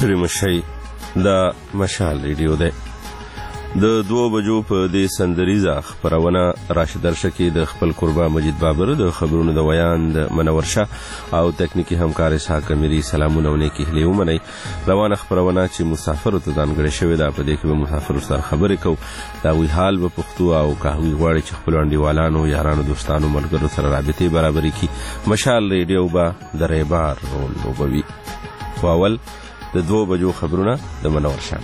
ستړي مشئ دا مشال ریډیو ده. د 2 بجو په دې سندریزه خبرونه راشد درشکي د خپل قربا مجید بابر د خبرونو د ویان د منور شاه او تکنیکی همکار اسحاق اميري سلامونه ونیکي هلیو منی روانه خبرونه چې مسافر ته ځانګړي شوی دا په دې کې به مسافر سره خبرې کو دا وی حال په پښتو او قهوي غواړي چې خپل انډیوالانو یارانو دوستانو ملګرو سره رابطې برابرې کی. مشال ریډیو با درېبار رول لوبوي. اول د 2 بجو خبرونه د منور شاه.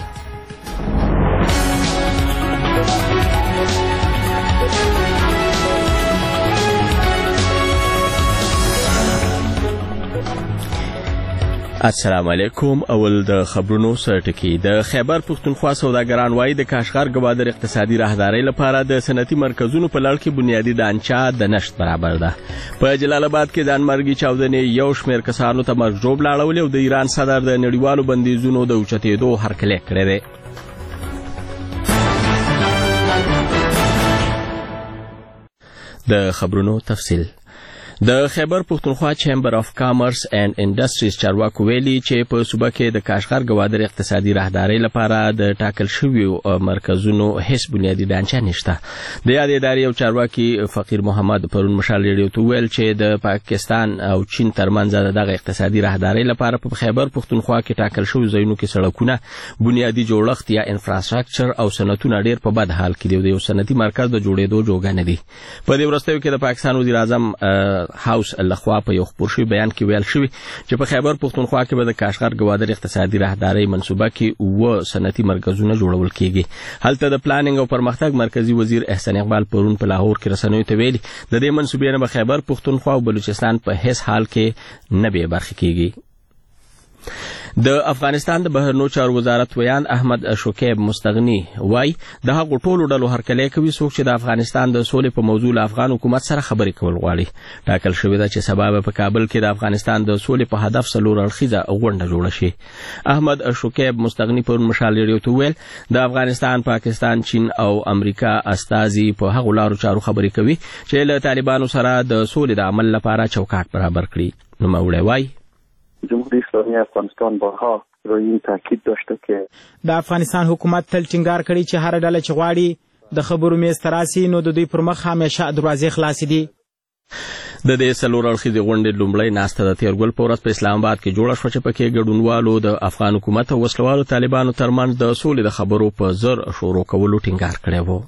السلام علیکم. اول د خبرونو سرټکی. د خیبر پښتونخوا سوداګران وایي د کاشغر ګوادر اقتصادي راهدارۍ لپاره د صنعتي مرکزونو په لړ کې بنیادی ډانچه د نشت برابر ده. په جلال آباد کې د انمرګي چاودنې یو شمېر کسانو ته مرګ ژوبل اړولې او د ایران صدر د نړیوالو بندیزونو د اوچتېدو هرکلی کړی دی. د خبرونو تفصیل. د خیبر پښتونخوا چیمبر اف کامرس اینڈ انډستریز چارواکو ویلي چې په صوبه کې د کاشغر ګوادر اقتصادي راهدارۍ لپاره د ټاکل شویو مرکزونو هیڅ بنیادی ډانچه نشته. د یادې ادارې یو چارواکي فقیر محمد پرون مشال ریډیو ته ویل چې د پاکستان او چین ترمنځ دغه اقتصادي راهدارۍ لپاره په خیبر پښتونخوا کې ټاکل شوی ځایونو کې سړکونه، بنیادی جوړښت یا انفراستراکچر او صنعتونه ډېر په بد حال کې دي او د یو صنعتي مرکز د جوړېدو جوګه نه دي. په دې وروستیو کې د پاکستان وزیر اعظم هاوس لخوا په یو خبر شوی بیان کې ویل شوی چې په خیبر پښتونخوا کې به د کاشغر ګوادر اقتصادي راهدارۍ منصوبه کې و صنعتي مرکزونه جوړول کیږي. هلته د پلانینګ او پرمختګ مرکزی وزیر احسان اقبال پرون په لاهور کې رسنیو ته ویلي د دې منصوبې نه به خیبر پښتونخوا او بلوچستان په هیڅ حال کې نه به برخه کیږي. د افغانستان د بهرنیو چارو وزارت ویان احمد شکیب مستغنی وای د هغو ټولو ډلو هرکلی کوي څوک چې د افغانستان د سولې په موضوع له افغان حکومت سره خبرې کول غواړي. ټاکل شوې ده چې سبا په کابل کې د افغانستان د سولې په هدف 4 اړخیزه غونډه جوړه شي. احمد شکیب مستغنی پر مشال ریډیو ته ویل د افغانستان، پاکستان، چین او امریکا استازي په هغو لارو چارو خبرې کوي چې له طالبانو سره د سولې د عمل لپاره چوکاټ برابر کړي. نو مولوی وای جمهوری اسلامی افغانستان بارها روی این تاکید داشته که د افغانستان حکومت تل ټینګار کړی چې هر ډله چې غواړي د خبرو میز ته راسي نو د دوی پر مخ همیشه دروازې خلاصې دي. د دې 4 اړخیزې غونډې لومړۍ ناسته د تیرګل په ورځ په اسلام آباد کې جوړه شوه چې پکې ګډونوالو د افغان حکومت او وسلوالو طالبانو ترمنځ د سولې د خبرو په زر شروع کولو ټینګار کړی و.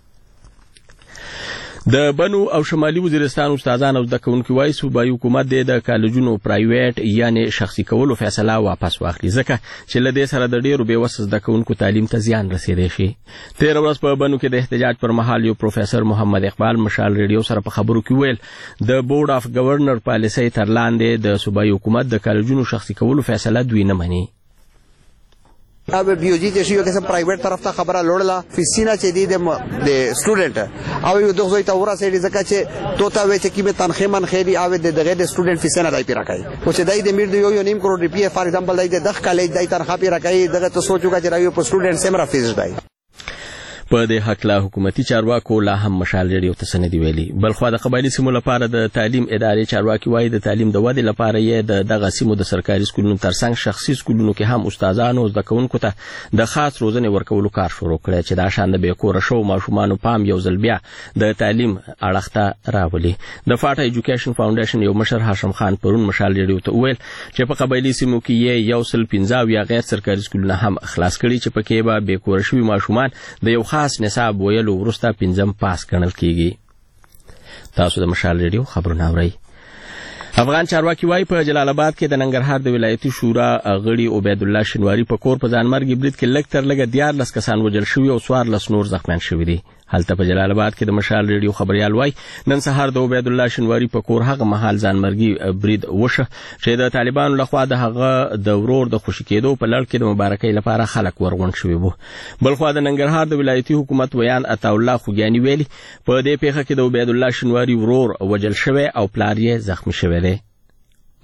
د بنو او شمالي وزیرستان استادان او زده کوونکي وایي صوبایي حکومت د کالجونو پرایویټ یعنی شخصي کولو فیصله واپس واخلي ځکه چې له دې سره د ډیرو بېوسه زده کوونکو تعلیم ته زیان رسیدلی شي. تېره ورځ په بنو کې د احتجاج پر مهال یو پروفیسر محمد اقبال مشال ریډیو سره په خبرو کې ویل د بورډ اف گورنر پالیسۍ تر لاندې د صوبایي حکومت د کالجونو شخصي کولو فیصله دوی نه مني. अब बीओजी چې یو قسم پرایویټ طرف ته خبره لوړله فیسینا چې دی د سټوډنټ او یو دغه ځای ته ورسېږي ځکه چې توتا وې چې کیمه تنخې من خېدي او د دغه د سټوډنټ فیسینا دای پیرا کوي او چې دای د میر دی یو نیم کروڑ روپیه فار ایگزامپل دای د کالج دای تنخوا پیرا کوي دغه ته سوچوګه چې راوي په سټوډنټ سمرا فیس دی. په دې حق لا حکومتي چارواکو لا هم مشال ریډیو ته سندې ویلي. بلخوا د قبایلی سیمو لپاره د تعلیم ادارې چارواکي وایي د تعلیم د ودې لپاره یې دغه سیمو د سرکاري سکولونو ترڅنګ شخصي سکولونو کې هم استادانو او زده کوونکو ته د خاص روزنې ورکولو کار شروع کړی چې دا شان د بېکوره شوو ماشومانو پام یو ځل بیا د تعلیم اړخ ته راولي. د فاټا ایجوکیشن فاونډیشن یو مشر هاشم خان پرون مشال ریډیو ته وویل چې په قبایلی سیمو کې یې 115 یا غیر سرکاري سکولونه هم خلاص کړي چې پکې به بېکوره شوي ماشومان د یو خاص نصاب ویلو وروسته 5م پاس ګڼل کیږي. تاسو د مشال ریډیو خبرونه اورئ. افغان چارواکي وایي په جلال آباد کې د ننګرهار د ولایتي شورا غړي عبید الله شنواری په کور په ځانمرګي برید کې لږ تر لږه 14 کسان وژل شوي او 14 نور زخمیان شوي دي. هلته په جلال آباد کې د مشال ریډیو خبريال وایي نن سهار د عبید الله شنواری په کور هغه مهال ځانمرګي برید وشه چې د طالبانو لخوا د هغه د ورور د خوشی کېدو په لړ کې د مبارکۍ لپاره خلک ورغونډ شوي وو. بلخوا د ننګرهار د ولایتي حکومت ویان عطا الله خوګیانی ویلي په دې پیښه کې د عبید الله شنواری ورور وژل شوی او پلار یې زخمی شوی دی.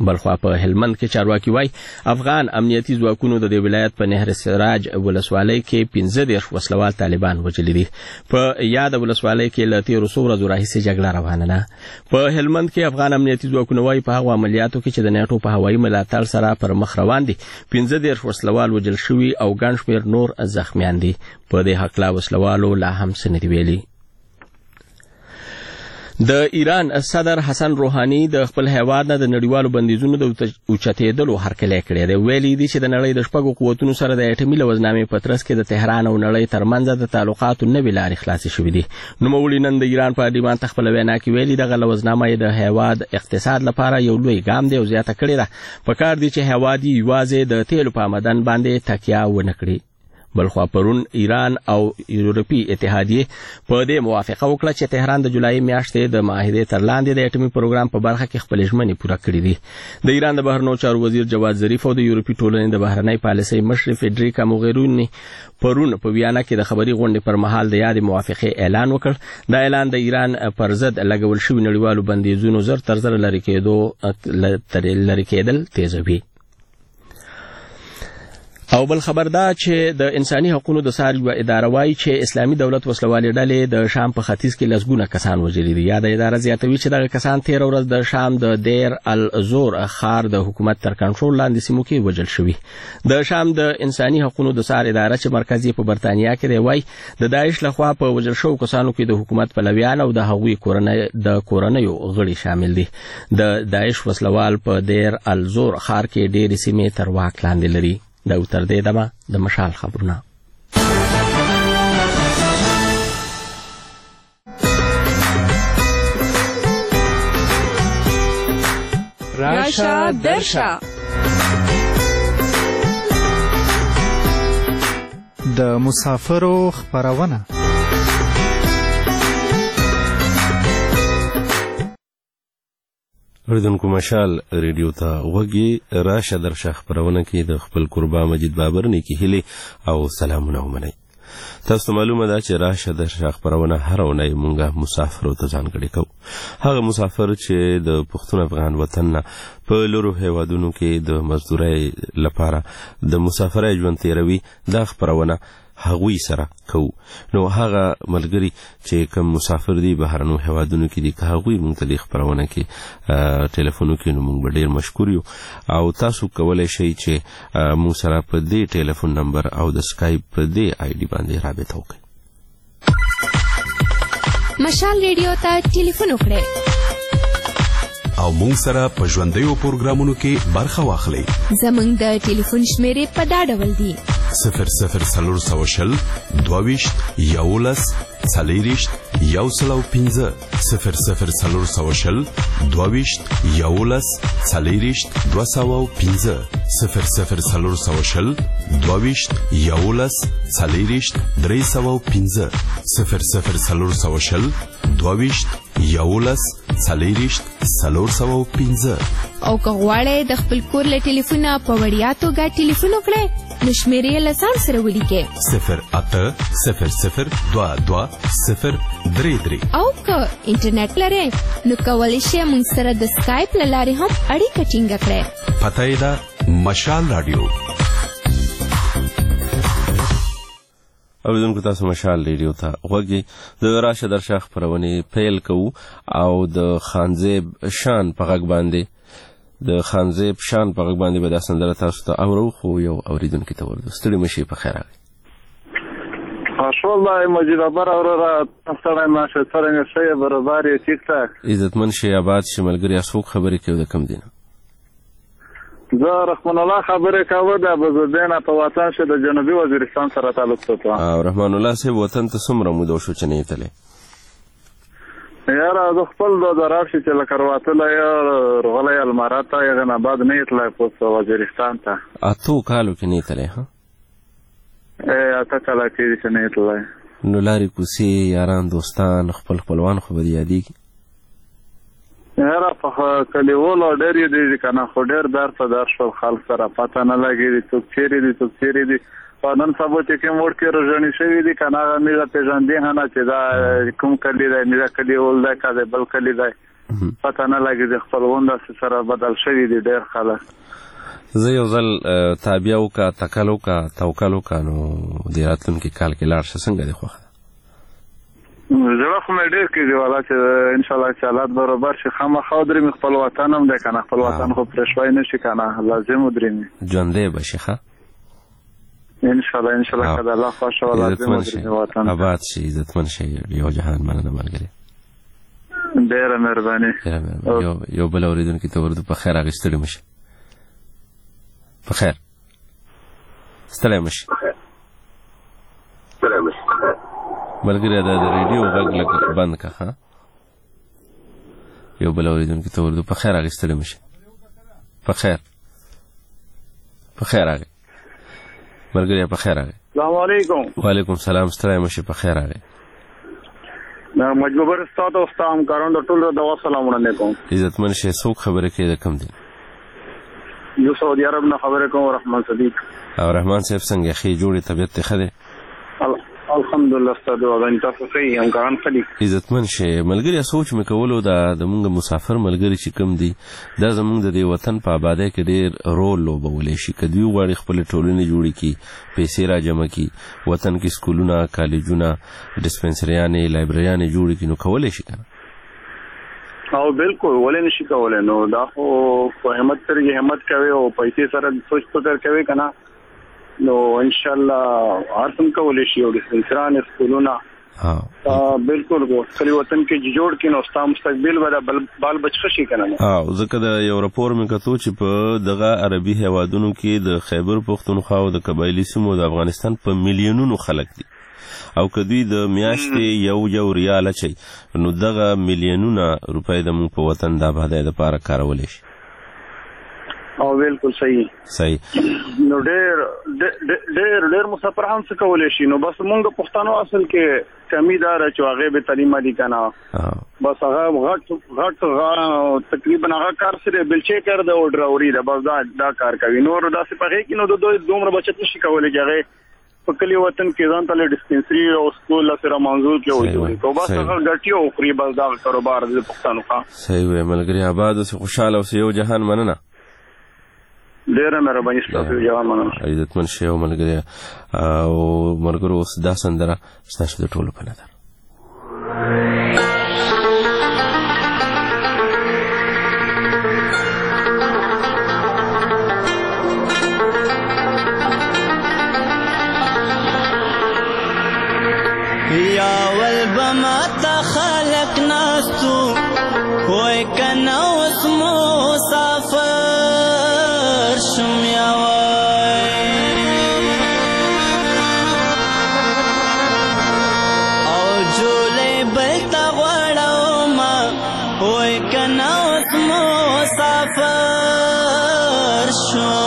بلخوا په هلمند کې چارواکي وای افغان امنیتي ځواکونو د دې ولایت په نهر سراج ولسوالۍ کې 15 وسلوال طالبان وژلي دي. په یاد ولسوالۍ کې له 13 ورځو راهیسې جګړه روانه ده. په هلمند کې افغان امنیتي ځواکونو وای په هغه عملیاتو کې چې د نیټو په هوایي ملاتړ سره پر مخ روان دي 15 وسلوال وژل شوي او ګڼ شمېر نور زخمیان دي. په دې هکله وسلوالو لا هم څه نه دي ویلي. د ایران صدر حسن روحاني د خپل هیواد نه د نړیوالو بندیزونو د اوچتېدلو هرکلی کړی دی. ویلي دي چې د نړۍ د شپږو قوتونو سره د اټومي لوزنامې په ترڅ کې د تهران او نړۍ ترمنځ د تعلقاتو نوې لارې خلاصې شوې دي. نوموړي نن د ایران پارلمان ته خپله وینا کې ویلي دغه لوزنامه یې د هیواد اقتصاد لپاره یو لوی ګام دی او زیاته کړې ده. پکار دی چې هیواد یوازې د تیلو په آمدن باندې تکیه ونه کړي. بلخوا پرون ایران او یورپي اتحادیه په دې موافقه وکړه چې تهران د جولای میاشتې د معاهدې تر لاندې د اټومي پروګرام په برخه کې خپل ژمنې پوره کړې دي. د ایران د بهرنیو چارو وزیر جواد ظریف او د یورپي ټولنې د بهرنۍ پالیسۍ مشر فدریکا موغیریني پرون په ویانا کې د خبري غونډې پر مهال د یاد موافقه اعلان وکړ. دا اعلان د ایران پر ضد لګول شوی نړیوالو بندیزونو زر تر زر لرې کېدل تیزوي. او بل خبر دا چې د انساني حقوقو د ساري و اداره وايي چې اسلامي دولت وسلوالې ډلې د شام په ختیځ کې لسګونه کسان وژلي دي. یا د اداره زیاتوي چې دغه کسان 13 ورځ د شام د دیر الزور ښار د حکومت تر کنټرول لاندې سیمو کې وژل شوي. د شام د انساني حقوقو د سار اداره چې مرکزي په برتانیا کې دی وايي د داعش لخوا په وژل شوو کسانو کې د حکومت پلویان او د هغوی کورنیو غړي شامل دي. د داعش وسلوال په دیر الزور ښار کې ډېرې سیمې تر واک لاندې لري. دا تر دې دمه د مشال خبرونه. راشه درشه د مسافرو خبرونه. اردنکو مشال ریډیو ته وګي راشه درشه خبرونه کې د خپل قربا مجید بابر نیکی هلي او سلامونه ومنئ. تاسو معلومه ده چې راشه درشه خبرونه هر اونۍ مونږه مسافرو ته ځانګړي کوو. هغه مسافر چې د پښتون افغان وطن نه په لورو هیوادونو کې د مزدورۍ لپاره د مسافرۍ ژوند تیروي دا خبرونه هغوی سره کوو. نو هغه ملګری چې کوم مسافر دی بهرنو هیوادونو کې دي که هغوی مونږ ته د خبرونه کې ټلیفون وکړي نو مونږ به ډېر مشکور یو. او تاسو کولی شئ چې مونږ سره په دې ټلیفون نمبر او د سکایپ په دې آی ډي باندې رابطه وکړئ. مشال ریډیو ته ټلیفون وکړئ او مونږ سره په ژوندیو پروګرامونو کې برخه واخلئ. زمونږ د ټلیفون شمیرې په دا ډول دي: 00 22 11 40 105 00 22 11 40 205 00 22 11 40 305 00 22 11 40 305. او که غواړئ د خپل کور له ټلیفونه په وړیا توګه ټلیفون وکړئ نو شمیرې له ځان سره ولیکئ 0800 22 033. او که انټرنیټ لرئ نو کولی شئ موږ سره د سکایپ له لارې هم اړیکه ټینګه کړئ. پته یې ده مشال راډیو. اوریدونکو تاسو مشال ریډیو ته غوږی. د راشه درشه خبرونه پیل کوو او د خانزیب شان په غږ باندې به دا سندره تاسو ته اورو. خو یو اوریدونکو ته ورته ستړي مشي په خیر راغلی. ماشاءالله مجید ابر اورا تاسو ماشه څنګه شي برابر یې ټیک ټاک. عزتمن شي آباد شملګری اسوک خبرې کوي د کم دینه. زه رحمان الله خبرې کوم د بزدین په وطن شه د جنوبي وزیرستان سره تعلق ساتو. او رحمان الله صاحب وطن ته څومره مو شو چې نه تله؟ یاره د خپل د درافشي چې لکرواتله یا رغله الماراته یا نه بعد نه تله په وزیرستان ته. اته کالو کې نه تله ها؟ اته کاله کې نه تله. نو لاري کوسي یاران دوستان خپلوان خو به یادېږي. یاره په کلیوالو ډېر دي کنه خو ډېر در شو خلک سره پته نه لګي څوک چیرې دي نن سبا چې کوم وړ کې روزنی شوی دي کنه هغه میرا پیژندې نه چې دا کوم کلی دی میرا کلیوال دی که بل کلی دی پته نه لګي د خپل غونډه سره بدل شوي دي ډېر خلک. زه یو ځل تابعه وکړه تکل وکړه توکل وکړه نو د راتلونکي کال کې لاړ شه څنګه دی خوښه؟ زړه خو مې ډېر کېږي والا چې انشاءالله چې حالات برابر شي خامخا ودرېمې خپل وطن هم دی که نه خپل وطن خو پرېښوی نه شي که نه لازم ودرېمې ژوندی به شي ښه انشاءالله که د الله خوښه وه لازم ودرېمې وطن آباد شي عزتمن شي یو جهان مننه ملګري ډېره مهرباني یو بل اورېدونکي ته ورځو په خیر هغې ستړي مه شي په خیر ستړی مه شي ملګری دا د ریډیو غږ لږ بند که ښه یو بل اورېدونکي ته ورځو په خیر هغې ستړي مه شي په خیر هغې ملګری په خیر هغې السلام علیکم وعلیکم السلام ستړی مه شي په خیر هغې مجبور ستا ته او ستا همکارانو د ټولو دوا سلام وړاندې کوم عزتمن شي څوک خبرې کوي د کوم دین یو سعودي عرب نه خبرې کوم رحمان صدیق او رحمان صاحب څنګه ښې جوړې طبیعت دې ښه دی الحمدلله ستا دعاګانې تاسو صحیح همکاران ښه دي عزتمن شي ملګري سوچ مې کولو دا زمونږ مسافر ملګري چې کوم دي دا زمونږ د دې وطن په آبادۍ کې ډېر رول لوبولی شي که دوی غواړي خپلې ټولنې جوړې کړي پیسې را جمع کړي وطن کې سکولونه کالجونه ډسپنسریانې لایبرریانې جوړې کړي نو کولی شي که نه او بالکل ولې نشي کولی نو دا خو په همت سره همت کوي او پیسې سره سوچ فکر کوي که نه نو انشاءالله هر څه کولی شي او ډسپنسران سکولونه بالکل خپل وطن کې جوړ کړي نو ستا مستقبل به بال بچ ښه شي که نه ځکه د یو راپور مې کتو چې په دغه عربي هیوادونو کې د خیبر پښتونخوا او د قبایلي سیمو د افغانستان په میلیونونو خلک دي او که دوی د میاشتې یو ریال اچوي نو دغه میلیونونه روپۍ د موږ په وطن د آبادۍ دپاره کارولی شي او بالکل صحیح نو ډېر مسافر هم څه کولی شي نو بس مونږ پښتانو اصل کې کمی دا ده چې هغې بې تعلیمه دي که نه بس هغه غټ تقریبا هغه کار سره بلچې کار ده او ډراوري ده بس دا کار کوي نور داسې په هغې کې نو د دوی دومره بچت نشي کولی چې هغې په کلي وطن کې ځان ته ډسپنسري او سکول سره منظور کې وجوړي کو بس هغه ګټي او خوري بس دا کاروبار د پښتنو ښه صحیح وی ملګري آباد اوسې خوشحاله اوسې یو جهان مننه ډېره مهرباني ستاسو یو جهان مننه عزتمن شي او ملګري او ملګرو اوس دا سندره ستاسو د ټولو په نظر یا والبماتا خلق ناستو وای کنا اوس مسافر شم یا وای او جولې بلتا غواړم وای کنا اوس مسافر شم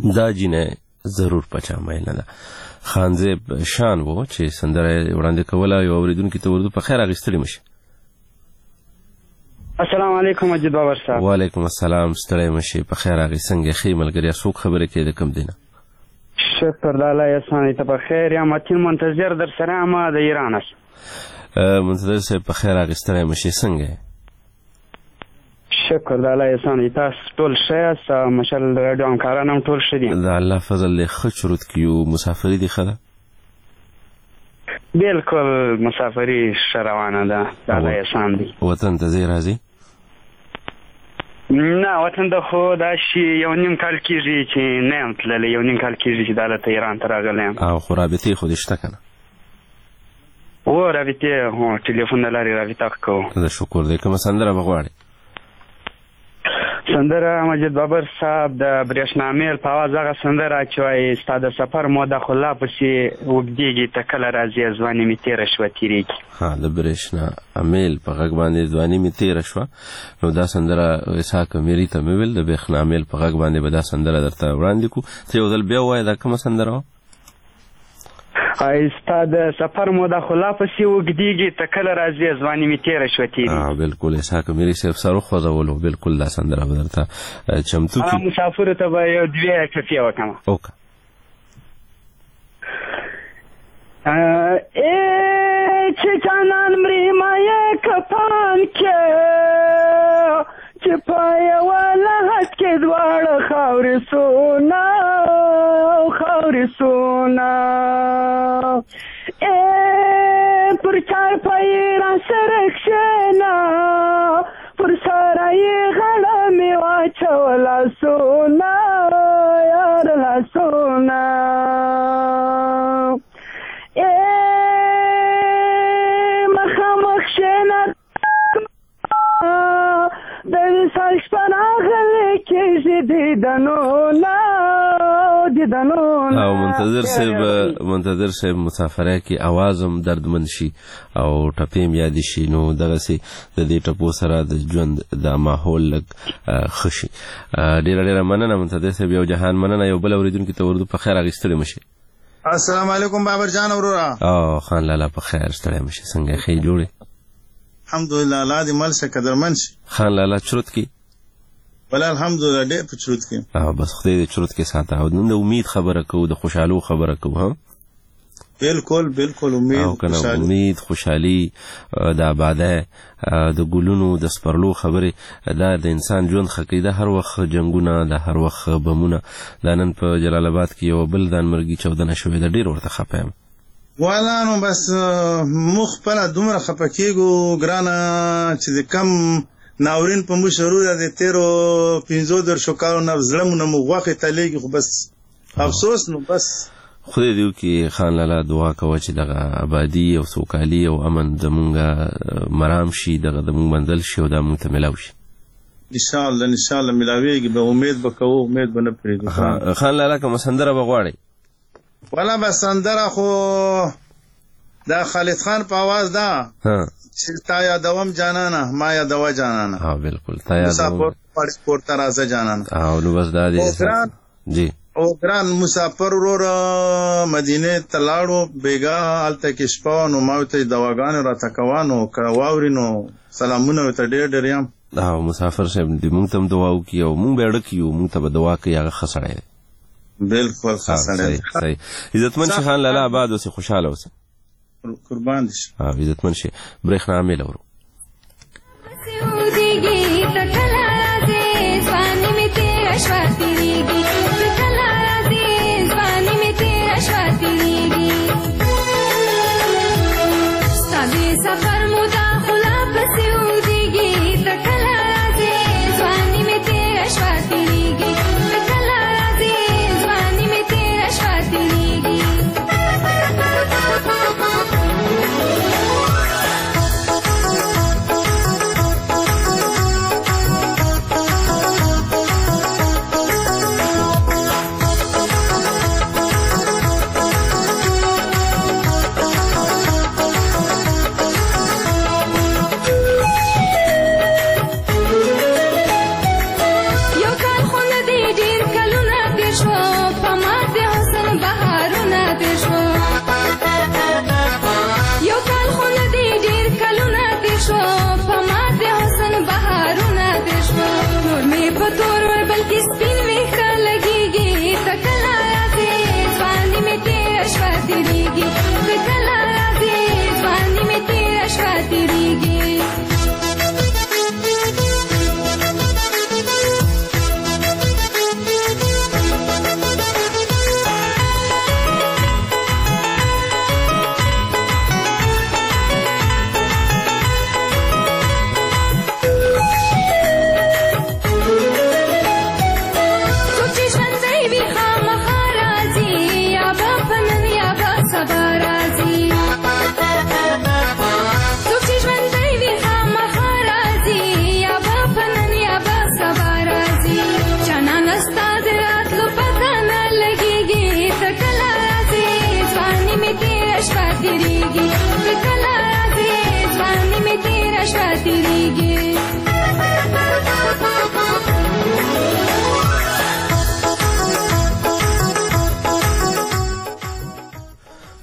دا جینه ضرور پچا مایل نه ده. خانزیب شان وو چې سندره وړاندې کوله یو اوریدونکي ته اردو په خیر اغوستلی مشه. السلام علیکم مجید بابر صاحب. وعلیکم السلام، ستړی مشه، په خیر اغې څنګه ښې ملګریا څوک خبرې کوي د کوم دینه؟ شکر د الله احسان ته په خیر یم. متین منتظر در سره ما د ایران است. منتظر صاحب په خیر اغې ستړی مشه، څنګه؟ شکر د الله احسان تاسو ټول ښه یاست؟ ماشاءالله د راډیو همکاران هم ټول ښه دي. د الله فضل دی. ښه چروت کې یو مسافري دي ښه ده؟ بالکل مسافري ښه روانه ده، د الله احسان دی. وطن ته ځې راځي؟ نه وطن ته خو دا شي یو نیم کال کېږي چې نه یم تللی، یو نیم کال کېږي چې دلته ایران ته راغلی یم. او خو رابطې خو دې شته که نه؟ هو رابطې هو ټلیفون د لارې رابطه کوو. د شکر دی. کومه سندره به غواړې؟ سندره مجید بابر صاحب د برېښنا میل په اواز هغه سندره چې وایي ستا د سفر موده خو لا پسې اوږدېږي، ته کله راځې ځواني مې تېره شوه تېرېږي. ها د برېښنا میل په غږ باندې ځواني مې تېره شوه. نو دا سندره اسحاق میري ته مې ویل د برېښنا میل په غږ باندې به دا سندره درته وړاندې کړو. ته یو ځل بیا ووایه دا کومه سندره وه؟ ستا د سفر موده خو لا پسې اوږدېږي، ته کله راځې ځواني مې تېره شوه تېرېږي. بالکل اسحاق میري صاحب سر وخوځولو. بالکل دا سندره به درته چمتو کړي. مسافرو ته به یو دوې ټپې وکړم. وکړه. چې جانان مري ما یې کفان کې چې په یوه لحد کې دواړه خاورې سونا خاورې سونا پر چارپایي راسره کښېنه پر سره یې غاړه مې واچوله سونا یار لاسونه مخامخ کښېنه د وصال شپه راغلې کېږي دیدنونه دیدنونه. او منتظر صاحب مسافره کې اواز هم دردمند شي او ټپې هم یادې شي، نو دغسې د دې ټپو سره د ژوند د ماحول لږ ښه شي. ډېره مننه منتظر صاحب، یو جهان مننه. یو بل اورېدونکي ته اردو په خیر اخیستلی مشي. السلام علیکم بابر جان ورورا. خان لالا په خیر، ستړی مشي، څنګه ښې جوړې؟ الحمدلله الله دې مل شه قدرمن شي. خان لالا چروت کې؟ ولا الحمدلله ډېر په چروت کې. بس خدای دې چروت کې ساته. او نن د امید خبره کوو، د خوشحالو خبره کوو. ها بالکل امید خوشحالي د آباده د ګلونو د سپرلو خبرې دا د انسان ژوند ښه کوي. دا هر وخت جنګونه، دا هر وخت بمونه. دا نن په جلال آباد کې یو بل ځانمرګي چاودنه شوې ده، ډېر ورته خفه یم. والا نو بس موږ خپله دومره خفه کېږو ګرانه چې د کم ناورین په موږ شروع ده. د تېرو 15 کالو نه زړه مو نه مو غوښې تلیږي، خو بس افسوس نو بس خدای دې وکړي. خان لالا دعا کوه چې دغه آبادي او سوکالي او امن زمونږ مرام شي، دغه زمونږ منزل شي او دا مونږ ته میلاو شي. انشاءالله میلاویږي به. امید به کوو، امید به نه پرېږدو. خان لالا کومه سندره به غواړئ؟ والا به سندره خو دا خالد خان په آواز ده چې تا یادوم جانانه ما یادوه جانانه. بالکل تا یادوم مسافر پور ته راځه جانانه. نو بس دا دی جی. او ګران مسافر ورور مدینه ته لاړو بیګا هلته کې شپه نو ما ورته دواګانې راته کوانو که واوري نو سلامونه ورته ډېر یم. مسافر صاحب دې مونږ ته هم دعا وکړي او مونږ به اړه کړو، مونږ ته به دعا کوي. هغه ښه سړی دی. بالکل ښه سړی دی. عزتمن شي خان لالا، آباد اوسې، خوشحاله اوسې. قربان دي شي. عزتمن شي. برېښنا میل اورو. सफर मुदा खुला बसे उड़ेगी तकला राजे जवानी में तेरा स्वाति लेगी तकला राजे जवानी में तेरा स्वाति लेगी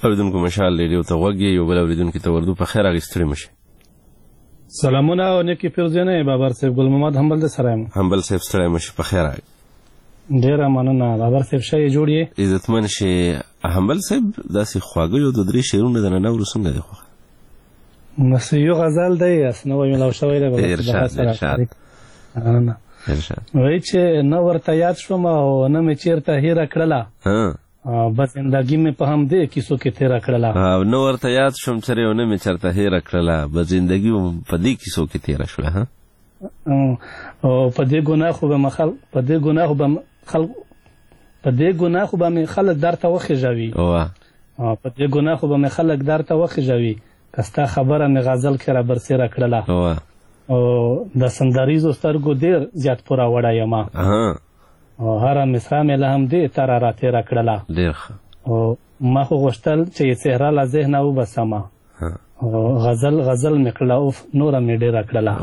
اوریدونکو مشال ریډیو ته غوږ یو بل اوریدونکو ته وردو په خیر اغستری مشه. سلامونه او نیکی پیرزنه بابر صاحب ګل محمد همبل د سره یم. همبل صاحب ستړی مشه په خیر. ډیره مننه بابر صاحب شای جوړی عزتمن شي. همبل صاحب داسې خواږه یو د درې شعرونه د نه ورسنګ دی خو نسیو غزل دی اسنه ویل او شوی دی ارشاد وای چې نو ورته یاد شوم او نه مې چیرته هیر کړله بس زندگی مې په هم دې کیسو کې تیر کړله نو ورته یاد شوم چې نه مې چیرته هیر کړله بس زندگی په دې کیسو کې تیر شوله ها او په دې ګناه خو به مخل په دې ګناه به خلق په دې ګناه خو به خلک درته وخېږوي په دې ګناه خو به خلک درته وخېږوي کستا خبره مې غزل کې را برسېره کړله او د سندریزو سترګو ډېر زیات پوره وړی یم او هره مصرع مې له همدې تره را تېره کړله او ما خو غوښتل چې یې څهره له ذهنه وبسمه غزل مې کړله اوف نوره مې ډېره کړله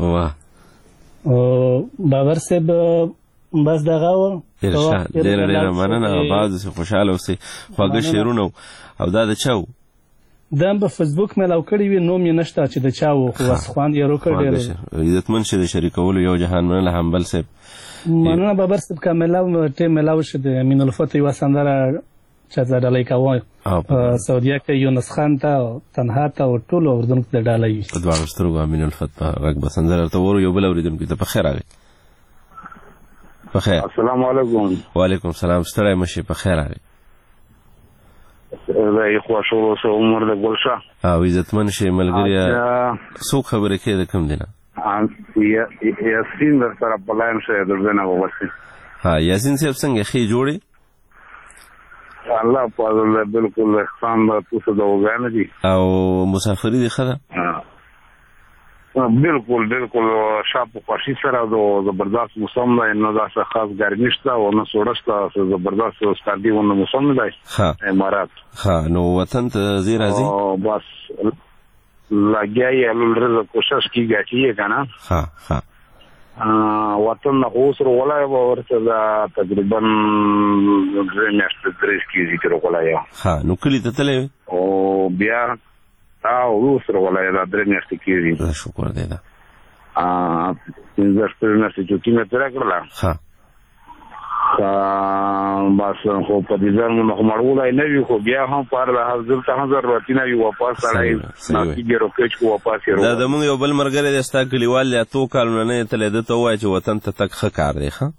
بابر صاحب بس دغه و ډېره مننه بعض خوشحاله اوسئ خواږه شعرونه او دا د چا و دا په فیسبوک مې لاو کړی وي نوم یې نشته چې د چا و خو بس خوند یې روکړ ډېر عزتمن شه د شریکولو یو جهان مننه همبل صاحب مننه بابر صاحب که ټیم میلاو شه د امین الفتح یوه سندره چې د ډالۍ کوه سعودیه کې یونس خان ته تنها ته او ټولو اردونکو د ډالۍ وي په دواړو سترګو امین الفتح غږ به سندره ورته ورو یو بل اورېدونکي ته په خیر راغی په خیر السلام علیکم وعلیکم السلام ستړی مشي په خیر راغی زه خوښ اوسه عمر د ګلشه او عزتمن شي ملګري څوک خبرې کوي د کوم دینه یاسین در سره په لاین شه درځنه ووسی ها یاسین صاحب څنګه خې جوړي الله په بالکل احسان د تاسو د وګانه دي او مسافری دي خره بالکل شاپ خوشی سره د زبردست موسم دی نو دا څه خاص ګرمي شته او نه سوړشته زبردست ستاري ونه موسم دی امارات نو وطن ته زی راځي بس لګیا یې لږ کوشش کیږي چې کنه وطن نه اوس ولای ورته دا تقریبا میاشتې 3 کیږي چې ولای نو کلی ته تللی او بیا اوس ولای دا 3 میاشتې کیږي شکر دی دا پنځه میاشتې چې مې تر کړله بس خو په دې ځان نو مړولای نه وي خو بیا هم پر حاضر ته ضرورت نه وي واپس راځي ناکیږي روکچ کو واپس یې دا د موږ یو بل مرګره د ستا کلیوال یا تو کالونه نه تل د ته وای چې وطن ته تک ښه کار دی ښه